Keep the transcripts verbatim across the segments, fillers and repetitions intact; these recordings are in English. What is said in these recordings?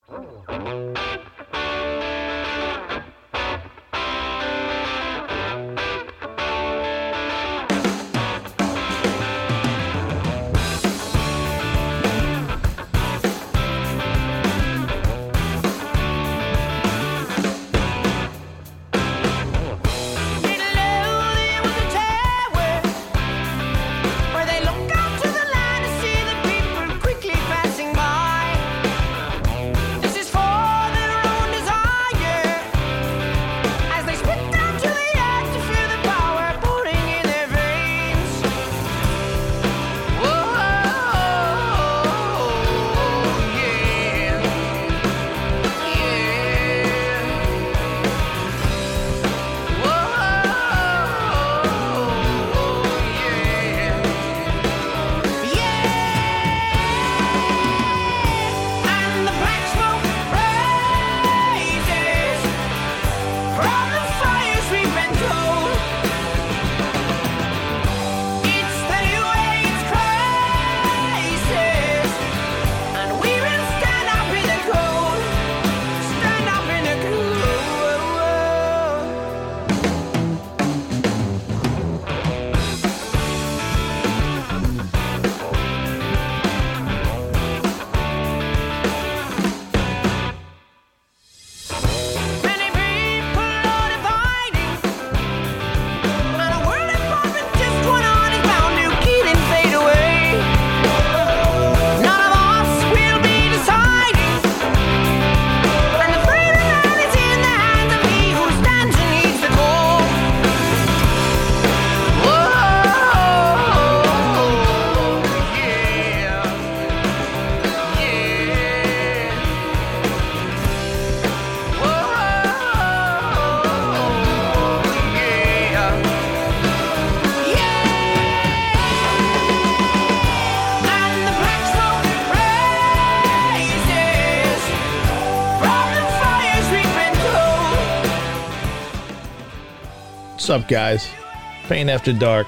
What's up, guys? Pain After Dark.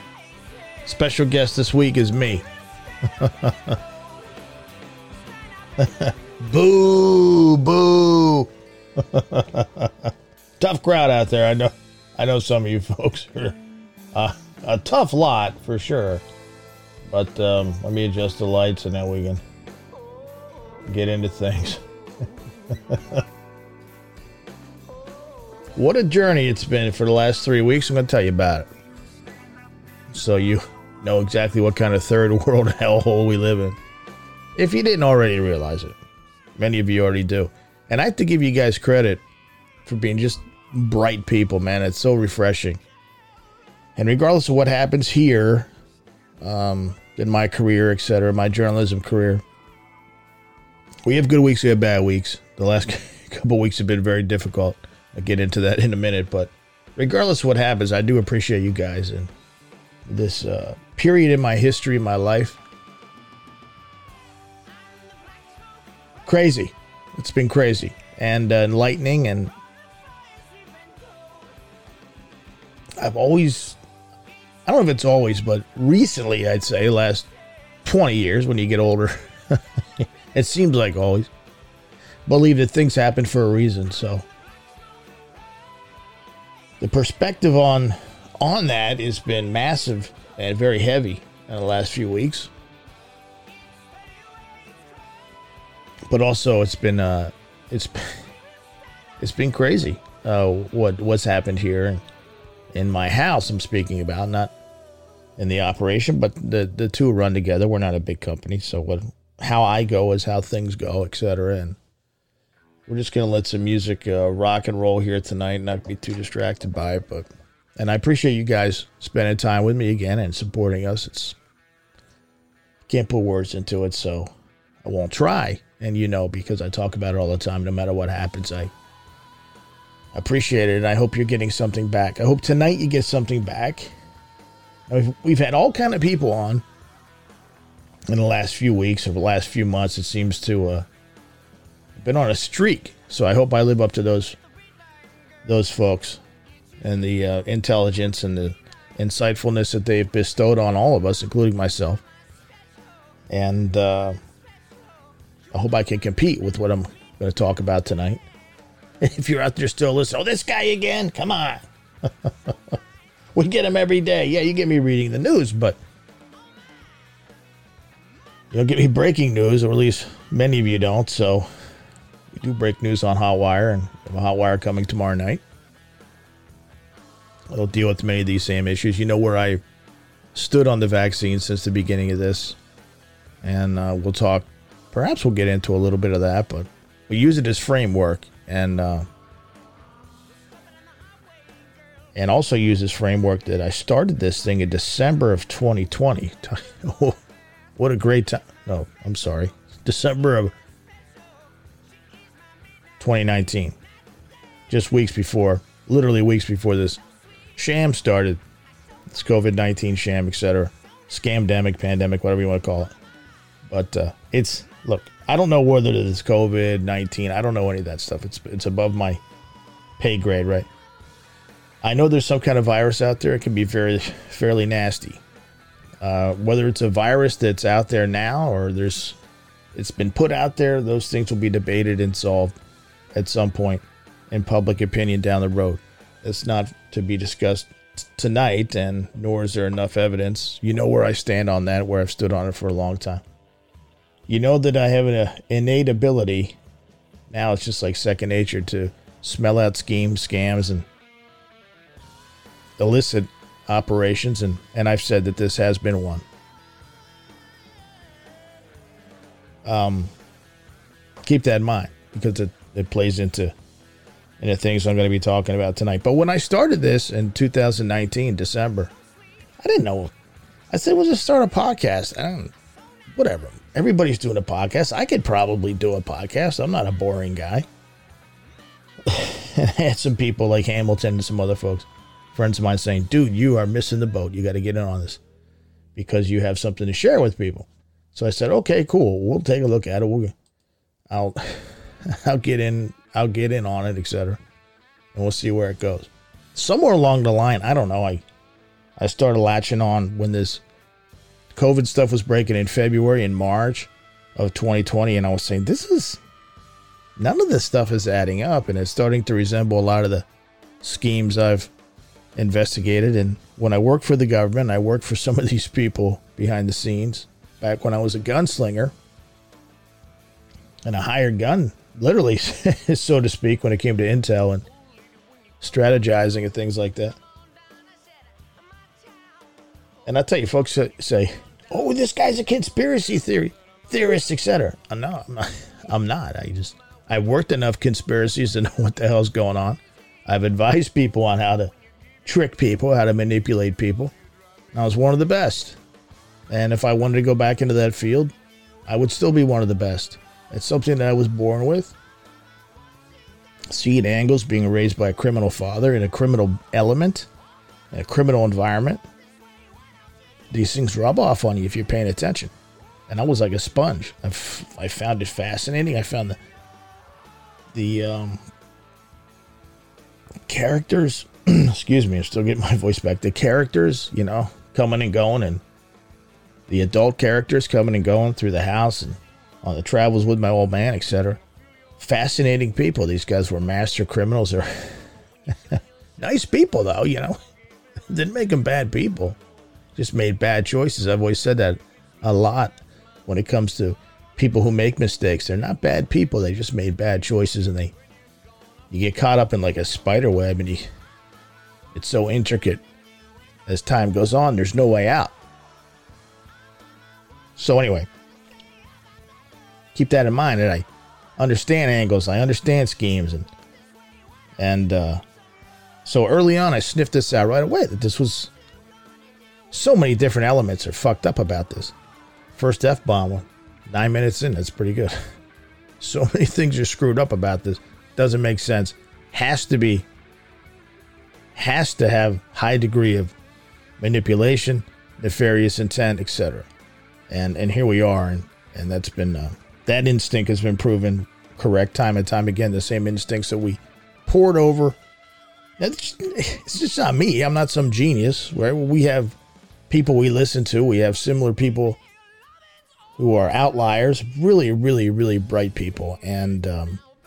Special guest this week is me. Boo, boo. Tough crowd out there. I know. I know some of you folks are uh, a tough lot for sure. But um, let me adjust the lights and then we can get into things. What a journey it's been for the last three weeks. I'm going to tell you about it. So you know exactly what kind of third world hellhole we live in. If you didn't already realize it. Many of you already do. And I have to give you guys credit for being just bright people, man. It's so refreshing. And regardless of what happens here, um, in my career, et cetera, my journalism career, we have good weeks, we have bad weeks. The last couple weeks have been very difficult. I'll get into that in a minute, but regardless of what happens, I do appreciate you guys and this uh, period in my history, in my life. Crazy. It's been crazy and uh, enlightening, and I've always, I don't know if it's always, but recently, I'd say, last twenty years, when you get older, it seems like always, believe that things happen for a reason, so the perspective on on that has been massive and very heavy in the last few weeks. But also, it's been uh, it's it's been crazy. Uh, what what's happened here in my house? I'm speaking about, not in the operation, but the the two run together. We're not a big company, so what how I go is how things go, et cetera. And we're just gonna let some music uh, rock and roll here tonight, not be too distracted by it. But and I appreciate you guys spending time with me again and supporting us. It's can't put words into it, so I won't try. And you know, because I talk about it all the time, no matter what happens, I appreciate it, and I hope you're getting something back. I hope tonight you get something back. We've, we've had all kind of people on in the last few weeks or the last few months. It seems to uh, been on a streak, so I hope I live up to those those folks and the uh, intelligence and the insightfulness that they've bestowed on all of us, including myself. And uh, I hope I can compete with what I'm going to talk about tonight. If you're out there still listening, oh, this guy again, come on. We get him every day. Yeah, you get me reading the news, but you don't get me breaking news, or at least many of you don't. So we do break news on Hotwire, and we have a Hotwire coming tomorrow night. It'll deal with many of these same issues. You know where I stood on the vaccine since the beginning of this, and uh, we'll talk. Perhaps we'll get into a little bit of that, but we use it as framework, and uh, and also use this framework that I started this thing in December of twenty twenty. What a great time. No, I'm sorry. December of twenty nineteen. Just weeks before, literally weeks before this sham started. This COVID nineteen sham, et cetera. Scamdemic, pandemic, whatever you want to call it. But uh, it's, look, I don't know whether it's COVID nineteen. I don't know any of that stuff. It's it's above my pay grade, right? I know there's some kind of virus out there. It can be very, fairly nasty. Uh, whether it's a virus that's out there now or there's, it's been put out there, those things will be debated and solved at some point in public opinion down the road. It's not to be discussed t- tonight, and nor is there enough evidence. You know where I stand on that, where I've stood on it for a long time. You know that I have an innate ability, now it's just like second nature, to smell out schemes, scams, and illicit operations, and, and I've said that this has been one. Um, keep that in mind, because it, it plays into, into things I'm going to be talking about tonight. But when I started this in two thousand nineteen, December, I didn't know. I said, we'll just start a podcast. I don't, whatever. Everybody's doing a podcast. I could probably do a podcast. I'm not a boring guy. And I had some people like Hamilton and some other folks, friends of mine, saying, dude, you are missing the boat. You got to get in on this because you have something to share with people. So I said, okay, cool. We'll take a look at it. We'll, I'll, I'll get in, I'll get in on it, et cetera. And we'll see where it goes. Somewhere along the line, I don't know. I, I started latching on when this COVID stuff was breaking in February and March of twenty twenty. And I was saying, this is, none of this stuff is adding up. And it's starting to resemble a lot of the schemes I've investigated. And when I worked for the government, I worked for some of these people behind the scenes back when I was a gunslinger and a hired gun, literally, so to speak, when it came to intel and strategizing and things like that. And I tell you, folks say, oh, this guy's a conspiracy theory theorist, et cetera. I'm not, I'm not. I'm not. I just, I worked enough conspiracies to know what the hell's going on. I've advised people on how to trick people, how to manipulate people. I was one of the best. And if I wanted to go back into that field, I would still be one of the best. It's something that I was born with. See, at Angles, being raised by a criminal father in a criminal element, in a criminal environment, these things rub off on you if you're paying attention. And I was like a sponge. I, f- I found it fascinating. I found the the um, characters, excuse me, I'm still getting my voice back. The characters, you know, coming and going, and the adult characters coming and going through the house and on the travels with my old man, et cetera. Fascinating people. These guys were master criminals. They're nice people, though, you know. Didn't make them bad people. Just made bad choices. I've always said that a lot when it comes to people who make mistakes. They're not bad people. They just made bad choices, and they you get caught up in like a spider web, and you, it's so intricate. As time goes on, there's no way out. So anyway, keep that in mind. That I understand angles. I understand schemes, and and uh, so early on, I sniffed this out right away. That this was. So many different elements are fucked up about this. First F-bomb one. Nine minutes in, that's pretty good. So many things are screwed up about this. Doesn't make sense. Has to be. Has to have high degree of manipulation, nefarious intent, et cetera. And and here we are. And, and that's been, uh, that instinct has been proven correct time and time again. The same instincts that we poured over. That's, it's just not me. I'm not some genius. Right? We have people we listen to. We have similar people who are outliers, really, really, really bright people. And um,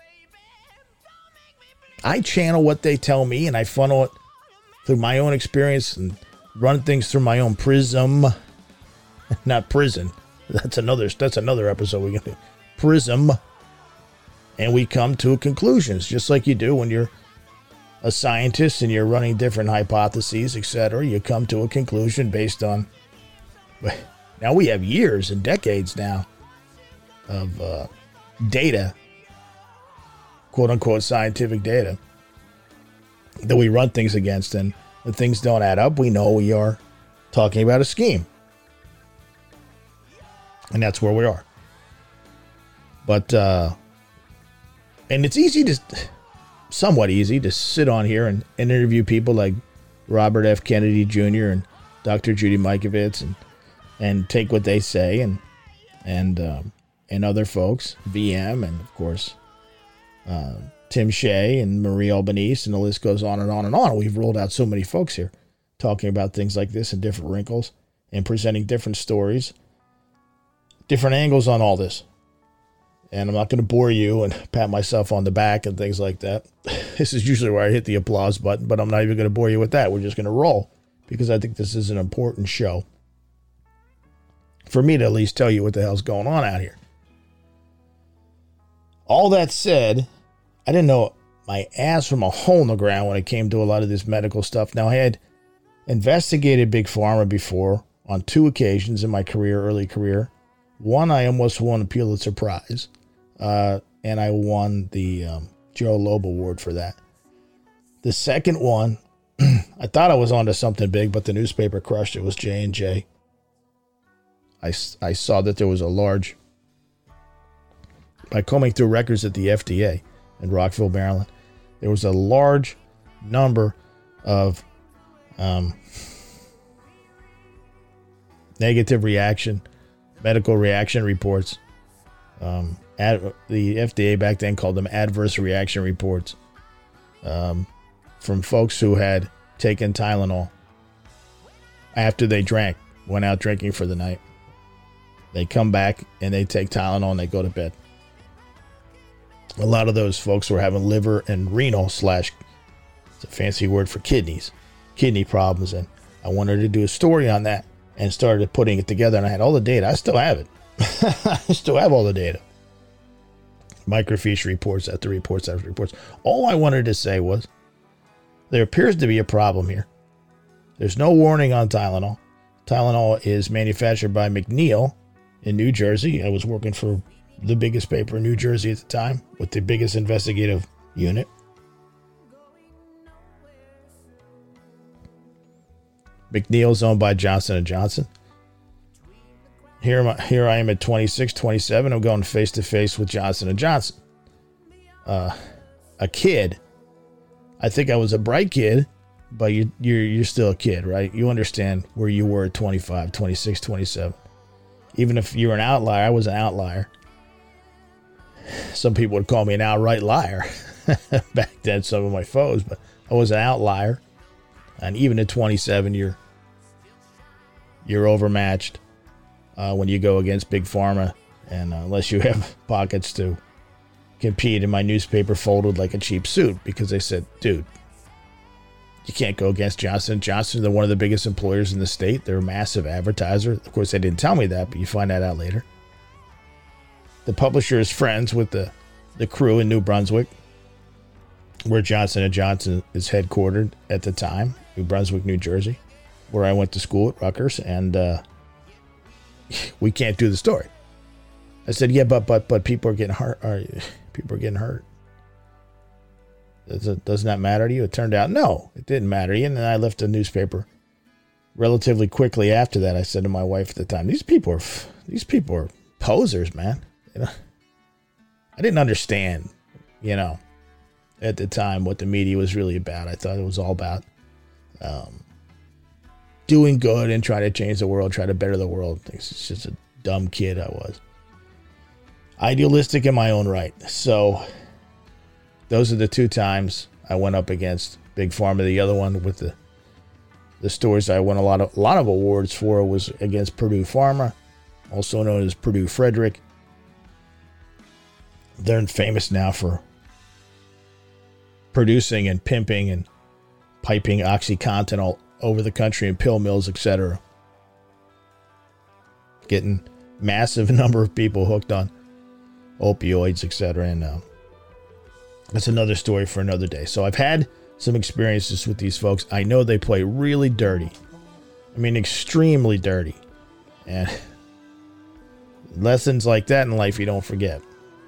I channel what they tell me and I funnel it through my own experience and run things through my own prism. Not prison. That's another that's another episode we can do. Prism. And we come to conclusions, just like you do when you're a scientist and you're running different hypotheses, et cetera. You come to a conclusion based on. Now we have years and decades now of uh, data, quote unquote scientific data, that we run things against. And when things don't add up, we know we are talking about a scheme. And that's where we are. But, uh, and it's easy to, somewhat easy to sit on here and, and interview people like Robert F. Kennedy Junior and Doctor Judy Mikovits and and take what they say and and um, and other folks, V M and of course uh, Tim Shea and Marie Albanese, and the list goes on and on and on. We've rolled out so many folks here talking about things like this and different wrinkles and presenting different stories, different angles on all this. And I'm not going to bore you and pat myself on the back and things like that. This is usually where I hit the applause button, but I'm not even going to bore you with that. We're just going to roll because I think this is an important show for me to at least tell you what the hell's going on out here. All that said, I didn't know my ass from a hole in the ground when it came to a lot of this medical stuff. Now, I had investigated Big Pharma before on two occasions in my career, early career. One, I almost won a Pulitzer Prize, uh, and I won the um, Joe Loeb Award for that. The second one, I thought I was onto something big, but the newspaper crushed it. It was J and J. I, I saw that there was a large, by combing through records at the F D A in Rockville, Maryland, there was a large number of um, negative reaction, medical reaction reports. Um, ad, the F D A back then called them adverse reaction reports um, from folks who had taken Tylenol after they drank, went out drinking for the night. They come back and they take Tylenol and they go to bed. A lot of those folks were having liver and renal slash, it's a fancy word for kidneys, kidney problems. And I wanted to do a story on that and started putting it together. And I had all the data. I still have it. I still have all the data. Microfiche reports after reports after reports. All I wanted to say was there appears to be a problem here. There's no warning on Tylenol. Tylenol is manufactured by McNeil in New Jersey. I was working for the biggest paper in New Jersey at the time with the biggest investigative unit. McNeil's owned by Johnson and Johnson. Here, I, here I am at twenty-six, twenty-seven. I'm going face to face with Johnson and Johnson. Uh, a kid. I think I was a bright kid, but you, you're you're still a kid, right? You understand where you were at twenty-five, twenty-six, twenty-seven. Even if you're an outlier, I was an outlier. Some people would call me an outright liar back then, some of my foes, but I was an outlier. And even at twenty-seven, you're you're overmatched uh, when you go against Big Pharma, and uh, unless you have pockets to compete. And my newspaper folded like a cheap suit because they said, dude, you can't go against Johnson and Johnson. They're one of the biggest employers in the state. They're a massive advertiser. Of course, they didn't tell me that, but you find that out later. The publisher is friends with the, the crew in New Brunswick, where Johnson and Johnson is headquartered at the time, New Brunswick, New Jersey, where I went to school at Rutgers, and uh, we can't do the story. I said, yeah, but but but people are getting hurt. Are, people are getting hurt. Does it, doesn't that matter to you? It turned out, no, it didn't matter. And then I left the newspaper relatively quickly after that. I said to my wife at the time, these people are these people are posers, man. You know, I didn't understand, you know, at the time what the media was really about. I thought it was all about um, doing good and trying to change the world, try to better the world. It's just a dumb kid I was. Idealistic in my own right. So those are the two times I went up against Big Pharma. The other one with the the stories I won a lot of a lot of awards for was against Purdue Pharma, also known as Purdue Frederick. They're famous now for producing and pimping and piping OxyContin all over the country in pill mills, et cetera. Getting massive number of people hooked on opioids, et cetera. And uh, that's another story for another day. So I've had some experiences with these folks. I know they play really dirty. I mean, extremely dirty. And lessons like that in life you don't forget.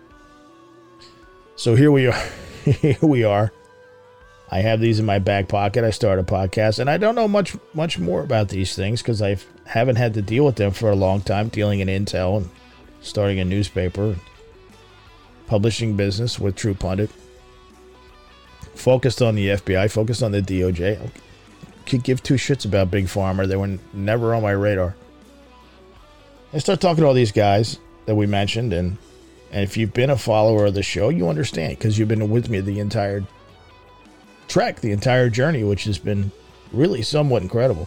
So here we are. Here we are. I have these in my back pocket. I start a podcast, and I don't know much much more about these things because I haven't had to deal with them for a long time, dealing in intel and starting a newspaper, publishing business with True Pundit. Focused on the F B I, focused on the D O J. I could give two shits about Big Pharma. They were never on my radar. I start talking to all these guys that we mentioned, and, and if you've been a follower of the show, you understand because you've been with me the entire trek, the entire journey, which has been really somewhat incredible.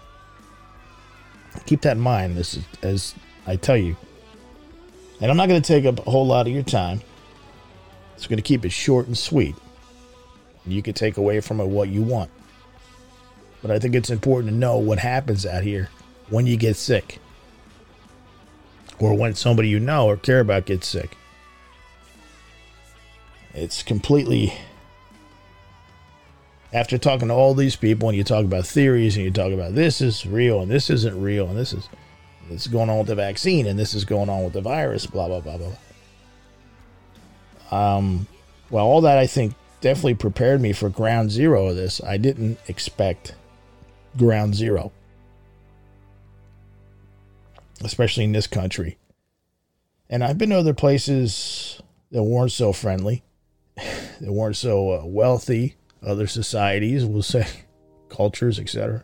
Keep that in mind, this is, as I tell you. And I'm not going to take up a whole lot of your time. It's going to keep it short and sweet. You can take away from it what you want. But I think it's important to know what happens out here when you get sick. Or when somebody you know or care about gets sick. It's completely... After talking to all these people, and you talk about theories, and you talk about this is real, and this isn't real, and this is this is going on with the vaccine, and this is going on with the virus, blah, blah, blah, blah. Um, well, all that, I think, definitely prepared me for ground zero of this. I didn't expect ground zero. Especially in this country. And I've been to other places that weren't so friendly, that weren't so uh, wealthy, other societies, we'll say, cultures, et cetera,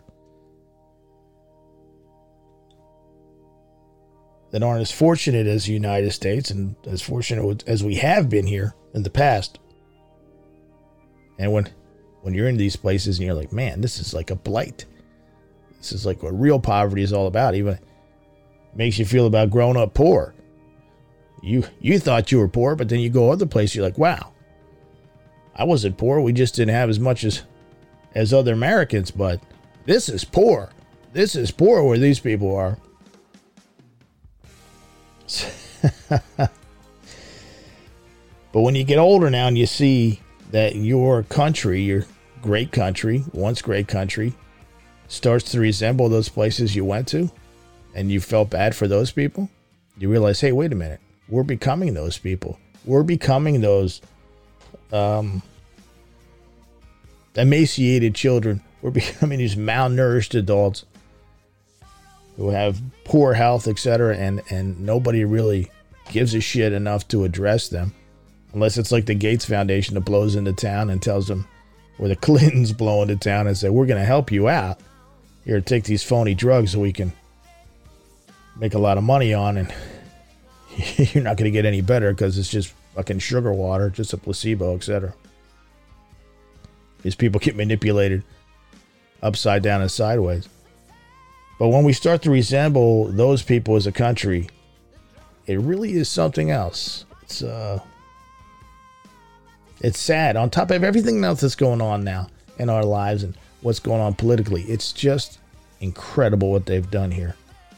that aren't as fortunate as the United States and as fortunate as we have been here in the past. And when when you're in these places and you're like, man, this is like a blight. This is like what real poverty is all about. Even makes you feel about growing up poor. You you thought you were poor, but then you go other places, you're like, wow, I wasn't poor. We just didn't have as much as as other Americans, but this is poor. This is poor where these people are. But when you get older now and you see that your country, your great country, once great country, starts to resemble those places you went to, and you felt bad for those people, you realize, hey, wait a minute. We're becoming those people. We're becoming those um, emaciated children. We're becoming these malnourished adults who have poor health, et cetera, and, and nobody really gives a shit enough to address them. Unless it's like the Gates Foundation that blows into town and tells them, or the Clintons blow into town and say, we're going to help you out. Here, take these phony drugs so we can make a lot of money on, and you're not going to get any better because it's just fucking sugar water, just a placebo, et cetera. These people get manipulated upside down and sideways. But when we start to resemble those people as a country, it really is something else. It's uh, it's sad. On top of everything else that's going on now in our lives and what's going on politically, it's just incredible what they've done here.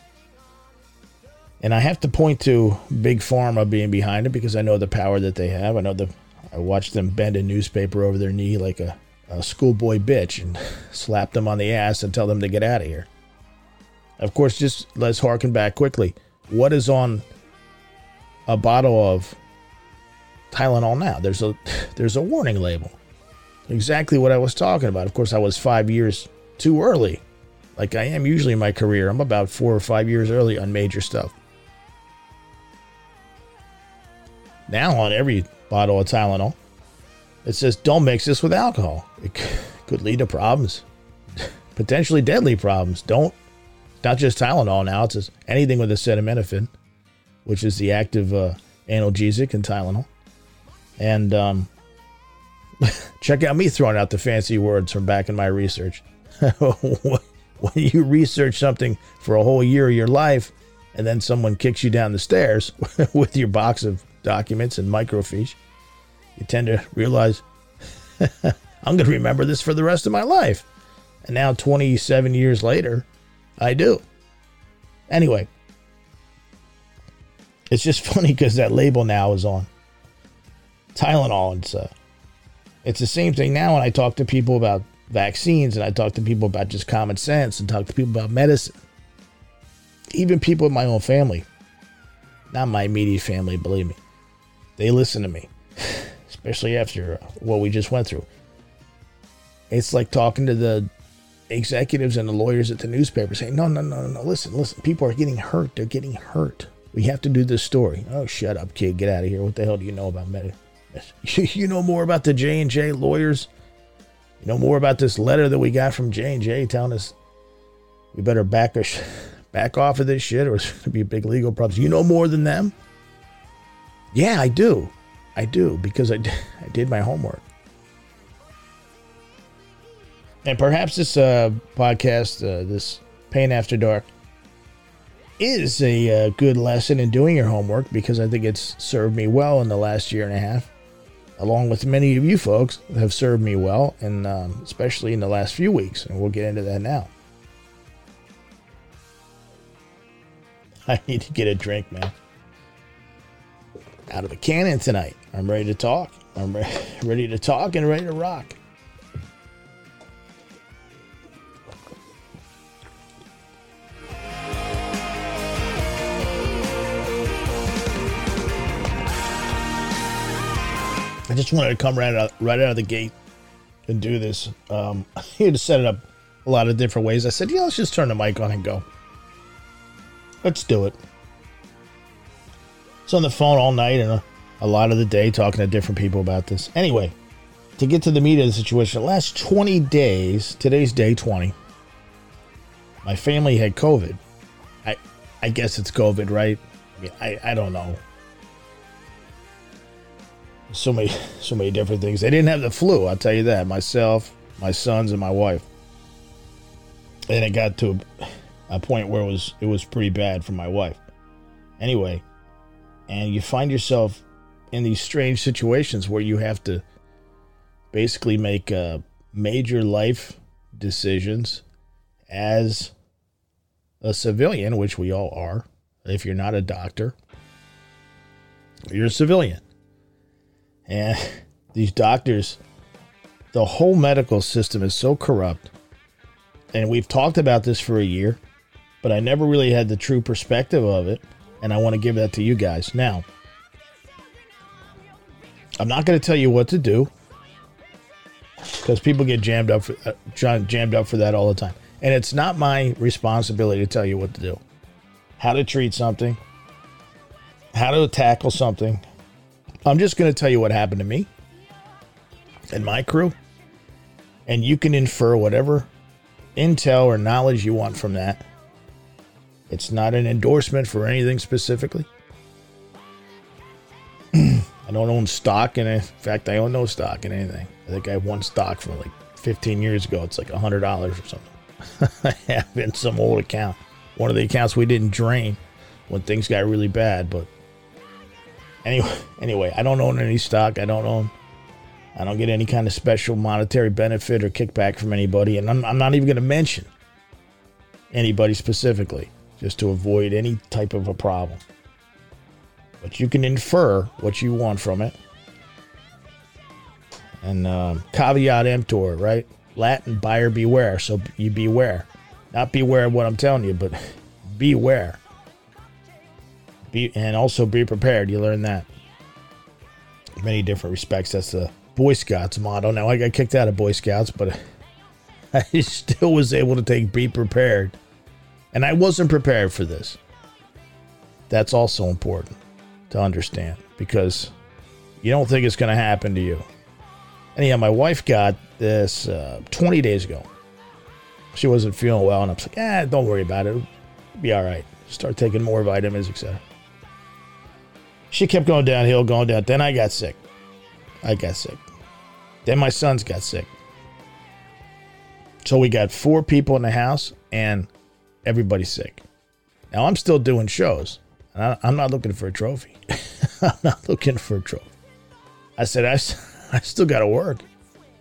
And I have to point to Big Pharma being behind it because I know the power that they have. I know the I watched them bend a newspaper over their knee like a, a schoolboy bitch and slap them on the ass and tell them to get out of here. Of course, just let's harken back quickly. What is on a bottle of Tylenol now? There's a there's a warning label. Exactly what I was talking about. Of course, I was five years too early, like I am usually in my career. I'm about four or five years early on major stuff. Now on every bottle of Tylenol, it says, don't mix this with alcohol. It could lead to problems, potentially deadly problems. Don't, not just Tylenol now, it says anything with acetaminophen, which is the active uh, analgesic in Tylenol. And um, check out me throwing out the fancy words from back in my research. When you research something for a whole year of your life, and then someone kicks you down the stairs with your box of documents and microfiche, you tend to realize I'm going to remember this for the rest of my life. And now twenty-seven years later, I do. Anyway, it's just funny because that label now is on Tylenol. It's, uh, it's the same thing now when I talk to people about vaccines and I talk to people about just common sense and talk to people about medicine. Even people in my own family, not my immediate family, believe me, they listen to me, especially after what we just went through. It's like talking to the executives and the lawyers at the newspaper saying, no, no, no, no, listen, listen, people are getting hurt. They're getting hurt. We have to do this story. Oh, shut up, kid. Get out of here. What the hell do you know about medicine? You know more about the J and J lawyers? You know more about this letter that we got from J and J telling us we better back us, back off of this shit or it's going to be a big legal problem. You know more than them? Yeah, I do. I do because I, I did my homework. And perhaps this uh, podcast, uh, this Pain After Dark, is a uh, good lesson in doing your homework because I think it's served me well in the last year and a half, along with many of you folks that have served me well, and um, especially in the last few weeks. And we'll get into that now. I need to get a drink, man. Out of a cannon tonight. I'm ready to talk. I'm re- ready to talk and ready to rock. I just wanted to come right out, right out of the gate and do this. Um, I had to set it up a lot of different ways. I said, yeah, let's just turn the mic on and go. Let's do it. It's on the phone all night and a, a lot of the day talking to different people about this. Anyway, to get to the meat of the situation, the last twenty days, today's day twenty, my family had COVID. I I guess it's COVID, right? I mean, I, I don't know. So many, so many different things. They didn't have the flu, I'll tell you that. Myself, my sons, and my wife. And it got to a, a point where it was it was pretty bad for my wife. Anyway, and you find yourself in these strange situations where you have to basically make uh, major life decisions as a civilian, which we all are. If you're not a doctor, you're a civilian. And these doctors, the whole medical system is so corrupt. And we've talked about this for a year, but I never really had the true perspective of it. And I want to give that to you guys. Now, I'm not going to tell you what to do because people get jammed up for, uh, jammed up for that all the time. And it's not my responsibility to tell you what to do, how to treat something, how to tackle something. I'm just going to tell you what happened to me and my crew, and you can infer whatever intel or knowledge you want from that. It's not an endorsement for anything specifically. I don't own stock in it. In fact, I own no stock in anything. I think I have one stock from like fifteen years ago. It's like one hundred dollars or something. I have in some old account. One of the accounts we didn't drain when things got really bad, but Anyway, anyway, I don't own any stock. I don't own, I don't get any kind of special monetary benefit or kickback from anybody. And I'm, I'm not even going to mention anybody specifically, just to avoid any type of a problem. But you can infer what you want from it. And um, caveat emptor, right? Latin, buyer beware. So you beware. Not beware of what I'm telling you, but beware. Be, and also be prepared. You learn that. In many different respects. That's the Boy Scouts motto. Now, I got kicked out of Boy Scouts, but I still was able to take be prepared. And I wasn't prepared for this. That's also important to understand because you don't think it's going to happen to you. Anyhow, my wife got this uh, twenty days ago. She wasn't feeling well, and I was like, ah, don't worry about it. It'll be all right. Start taking more vitamins, et cetera. She kept going downhill, going down. Then I got sick. I got sick. Then my sons got sick. So we got four people in the house, and everybody's sick. Now, I'm still doing shows. And I, I'm not looking for a trophy. I'm not looking for a trophy. I said, I, I still got to work.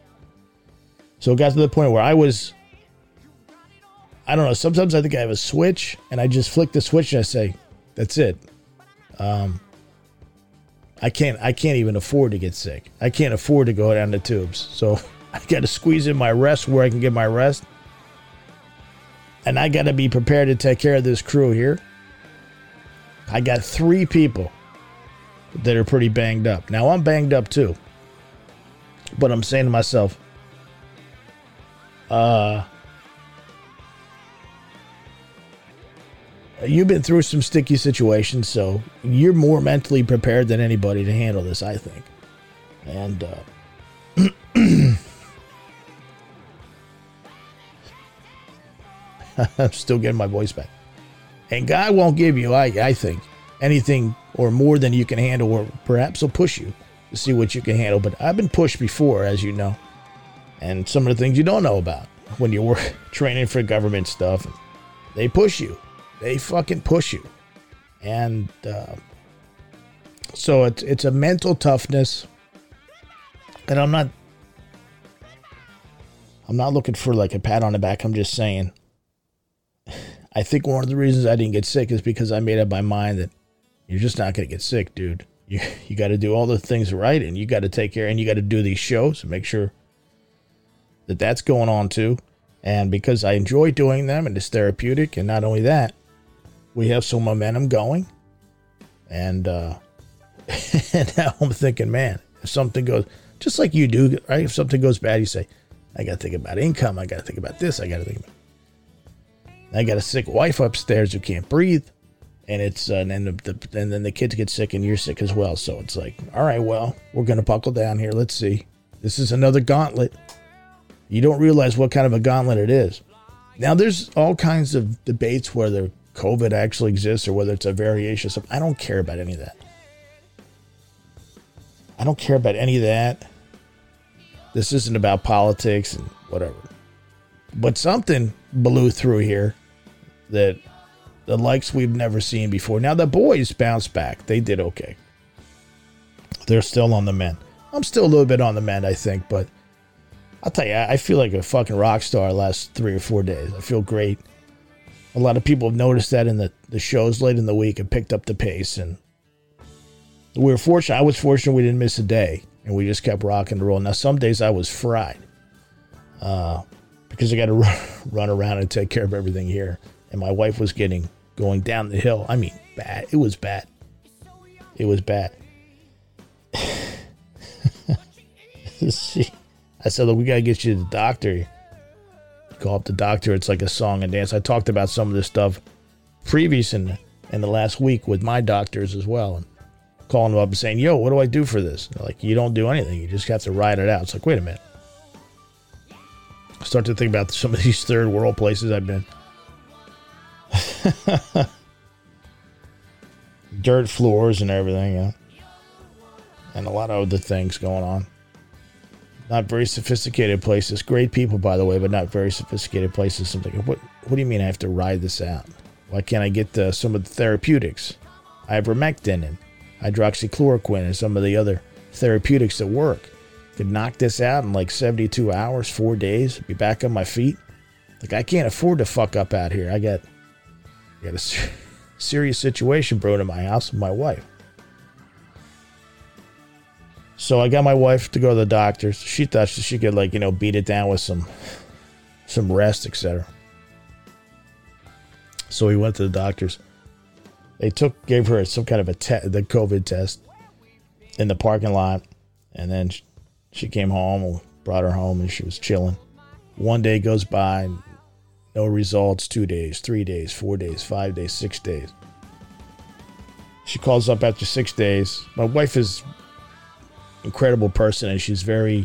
So it got to the point where I was, I don't know, sometimes I think I have a switch and I just flick the switch and I say, that's it. Um, I can't, I can't even afford to get sick. I can't afford to go down the tubes. So I got to squeeze in my rest where I can get my rest. And I got to be prepared to take care of this crew here. I got three people that are pretty banged up. Now I'm banged up too. But I'm saying to myself, uh, you've been through some sticky situations, so you're more mentally prepared than anybody to handle this, I think. And uh, I'm still getting my voice back. And God won't give you, I, I think, anything or more than you can handle, or perhaps he'll push you to see what you can handle. But I've been pushed before, as you know. And some of the things you don't know about when you were training for government stuff. They push you. They fucking push you. And uh, so it's, it's a mental toughness. And I'm not, I'm not looking for like a pat on the back. I'm just saying, I think one of the reasons I didn't get sick is because I made up my mind that you're just not going to get sick, dude. You, you got to do all the things right, and you got to take care, and you got to do these shows and make sure that that's going on too. And because I enjoy doing them and it's therapeutic, and not only that, we have some momentum going. And, uh, and now I'm thinking, man, if something goes, just like you do, right? If something goes bad, you say, I got to think about income. I got to think about this. I got to think about, I got a sick wife upstairs who can't breathe. And it's, uh, and then the, the, and then the kids get sick and you're sick as well. So it's like, all right, well, we're going to buckle down here. Let's see. This is another gauntlet. You don't realize what kind of a gauntlet it is. Now, there's all kinds of debates whether COVID actually exists or whether it's a variation of something. I don't care about any of that. I don't care about any of that. This isn't about politics and whatever. But something blew through here that the likes we've never seen before. Now, the boys bounced back. They did okay. They're still on the mend. I'm still a little bit on the mend, I think, but I'll tell you, I feel like a fucking rock star the last three or four days. I feel great. A lot of people have noticed that in the, the shows late in the week and picked up the pace. And we were fortunate. I was fortunate we didn't miss a day, and we just kept rocking and rolling. Now, some days I was fried uh, because I got to run, run around and take care of everything here. And my wife was getting going down the hill. I mean, bad. It was bad. It was bad. She, I said, look, we got to get you to the doctor. Call up the doctor. It's like a song and dance. I talked about some of this stuff previous in, in the last week with my doctors as well. And calling them up and saying, yo, what do I do for this? They're like, you don't do anything. You just have to ride it out. It's like, wait a minute. I start to think about some of these third world places I've been. Dirt floors and everything, yeah. And a lot of other things going on. Not very sophisticated places. Great people, by the way, but not very sophisticated places. Something. What What do you mean I have to ride this out? Why can't I get the, some of the therapeutics? Ivermectin and hydroxychloroquine and some of the other therapeutics that work. Could knock this out in like seventy-two hours, four days, be back on my feet. Like, I can't afford to fuck up out here. I got, I got a ser- serious situation brewing in my house with my wife. So I got my wife to go to the doctor. She thought she could, like, you know, beat it down with some some rest, et cetera. So we went to the doctors. They took, gave her some kind of a te- the COVID test in the parking lot, and then she, she came home and brought her home, and she was chilling. One day goes by, no results. Two days, three days, four days, five days, six days. She calls up after six days. My wife is incredible person, and she's very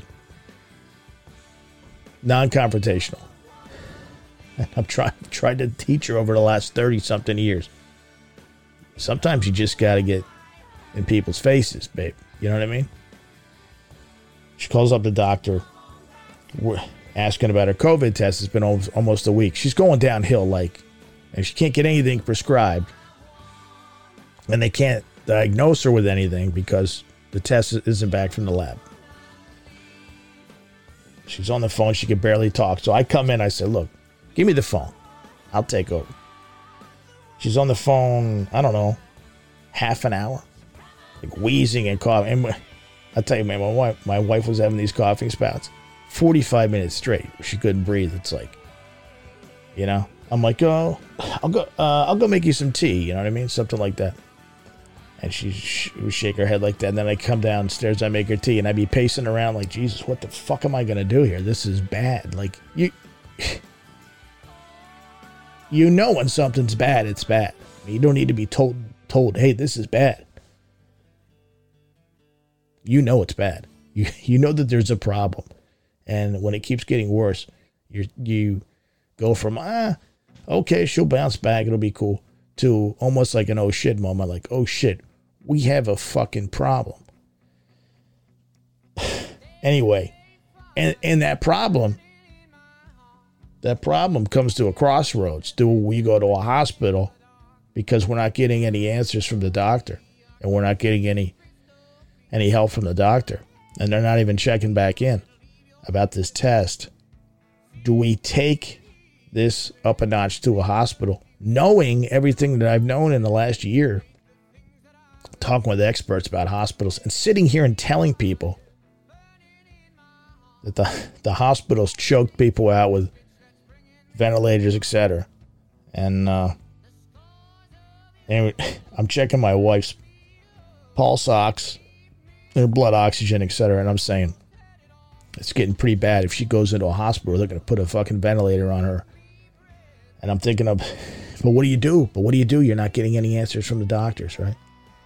non-confrontational. And I'm trying tried to teach her over the last thirty something years. Sometimes you just got to get in people's faces, babe. You know what I mean? She calls up the doctor, asking about her COVID test. It's been almost a week. She's going downhill, like, and she can't get anything prescribed, and they can't diagnose her with anything because the test isn't back from the lab. She's on the phone. She can barely talk. So I come in. I said, look, give me the phone. I'll take over. She's on the phone, I don't know, half an hour. Like wheezing and coughing. And I'll tell you, man, my wife, my wife was having these coughing spouts. forty-five minutes straight. She couldn't breathe. It's like, you know, I'm like, oh, I'll go, uh, I'll go make you some tea. You know what I mean? Something like that. And she, she would shake her head like that. And then I come downstairs, I make her tea, and I'd be pacing around like, Jesus, what the fuck am I going to do here? This is bad. Like, you, you know when something's bad, it's bad. You don't need to be told, told, hey, this is bad. You know it's bad. You, you know that there's a problem. And when it keeps getting worse, you you go from, ah, okay, she'll bounce back, it'll be cool, to almost like an oh shit moment, like, oh shit, we have a fucking problem. Anyway, and, and that problem, that problem comes to a crossroads. Do we go to a hospital because we're not getting any answers from the doctor, and we're not getting any any help from the doctor, and they're not even checking back in about this test? Do we take this up a notch to a hospital, knowing everything that I've known in the last year, talking with experts about hospitals, and sitting here and telling people that the, the hospitals choked people out with ventilators, et cetera. And, uh, and I'm checking my wife's pulse ox, her blood oxygen, et cetera. And I'm saying, it's getting pretty bad. If she goes into a hospital, they're going to put a fucking ventilator on her. And I'm thinking of, but what do you do? But what do you do? You're not getting any answers from the doctors, right?